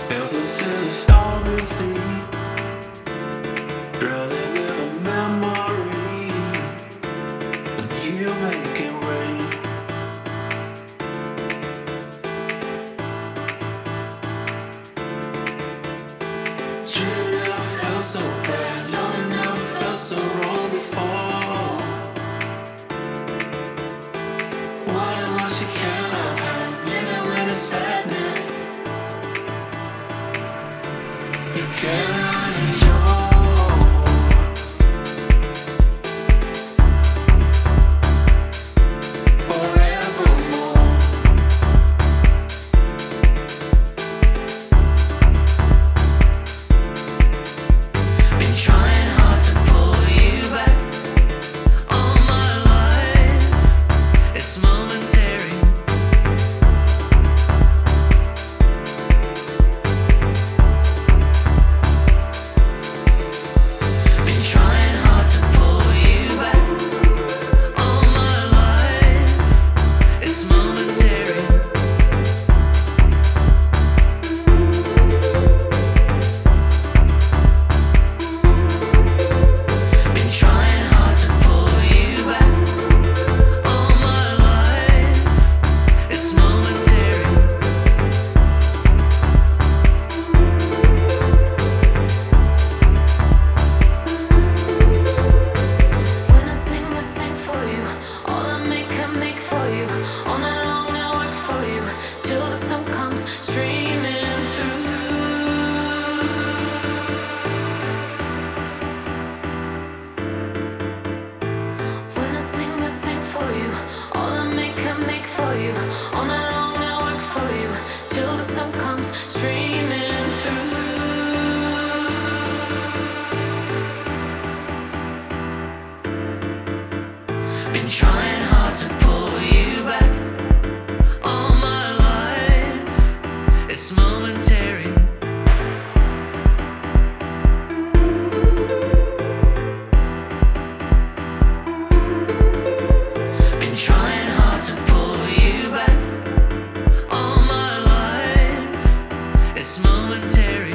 Elvis in a starry sea, drowning in a memory, and you make it rain. Dream never felt so bad, love never felt so wrong before. Why am I she cannot have living with the sadness? You cannot enjoy forevermore. Been trying hard to pull you back all my life. It's momentary. Been trying hard to pull you back all my life. It's momentary. Been trying hard to pull you back all my life. It's momentary. When I sing for you. All I make for you. All night long I work for you. Till the sun comes streaming through. When I sing for you. All I make for you. All night long I work for you. Till the sun comes streaming through. Been trying hard to pull you back all my life. It's momentary. Been trying hard to pull you back all my life. It's momentary.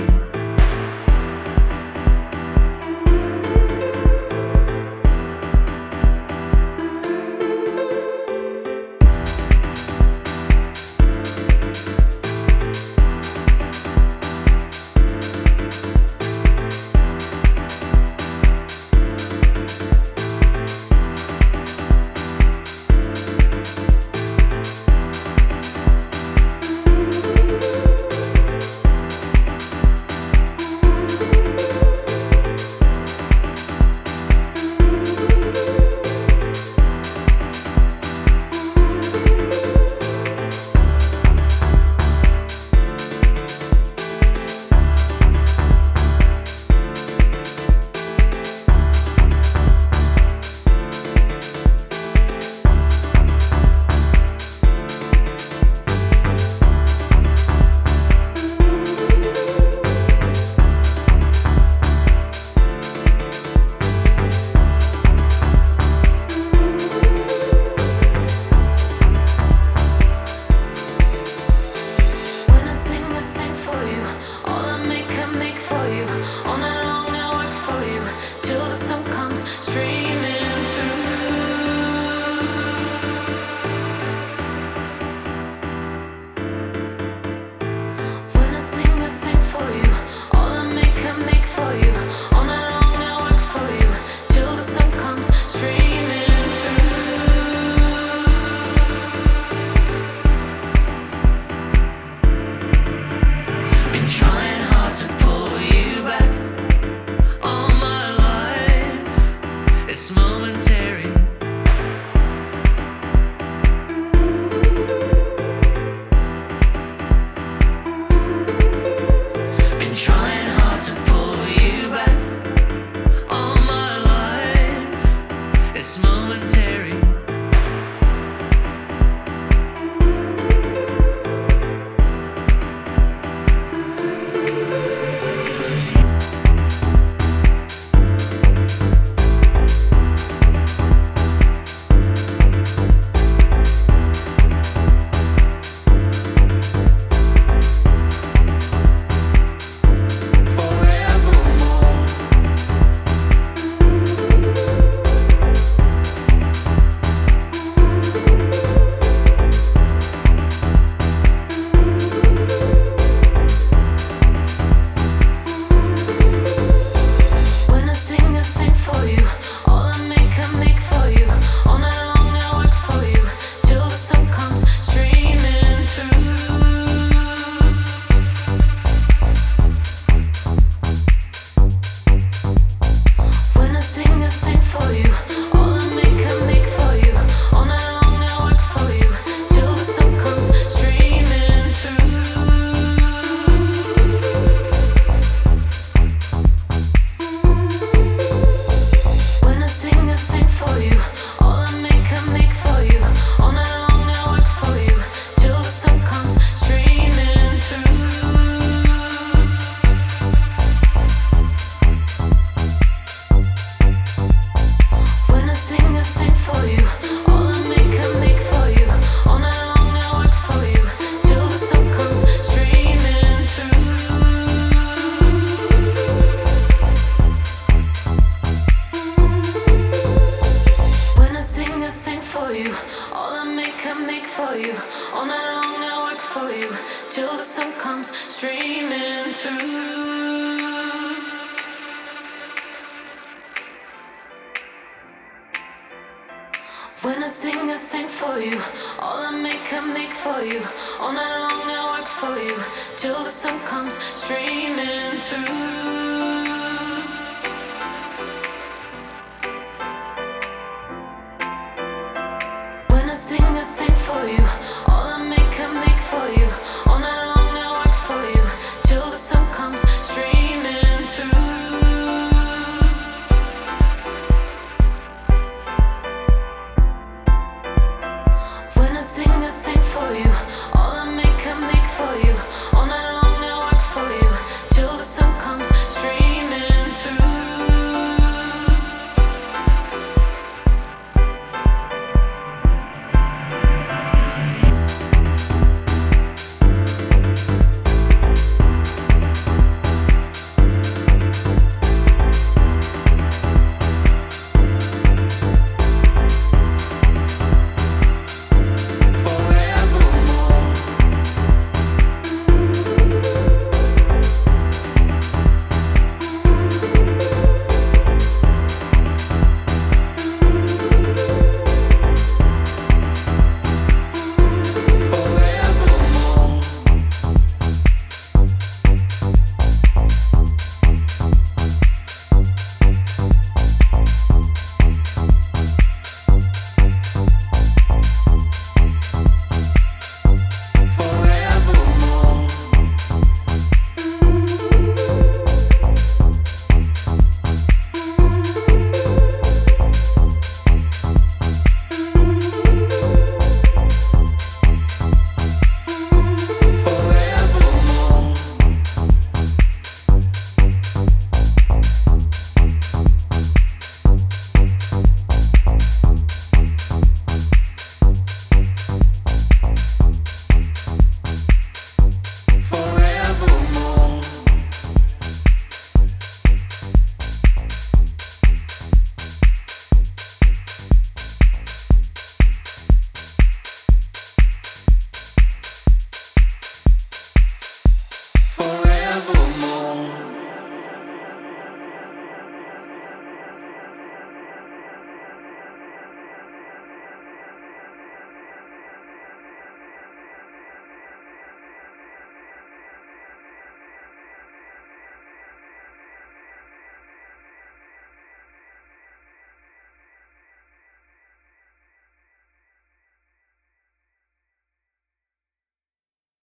When I sing for you. All I make for you. All night long I work for you. Till the sun comes streaming through. When I sing for you. All I make for you. All night long I work for you. Till the sun comes streaming through. Been trying hard to pull you back all my life. It's momentary. Been trying hard to pull you back all my life. It's momentary. streaming through. When I sing for you. All I make for you. All night long I work for you till the sun comes streaming through.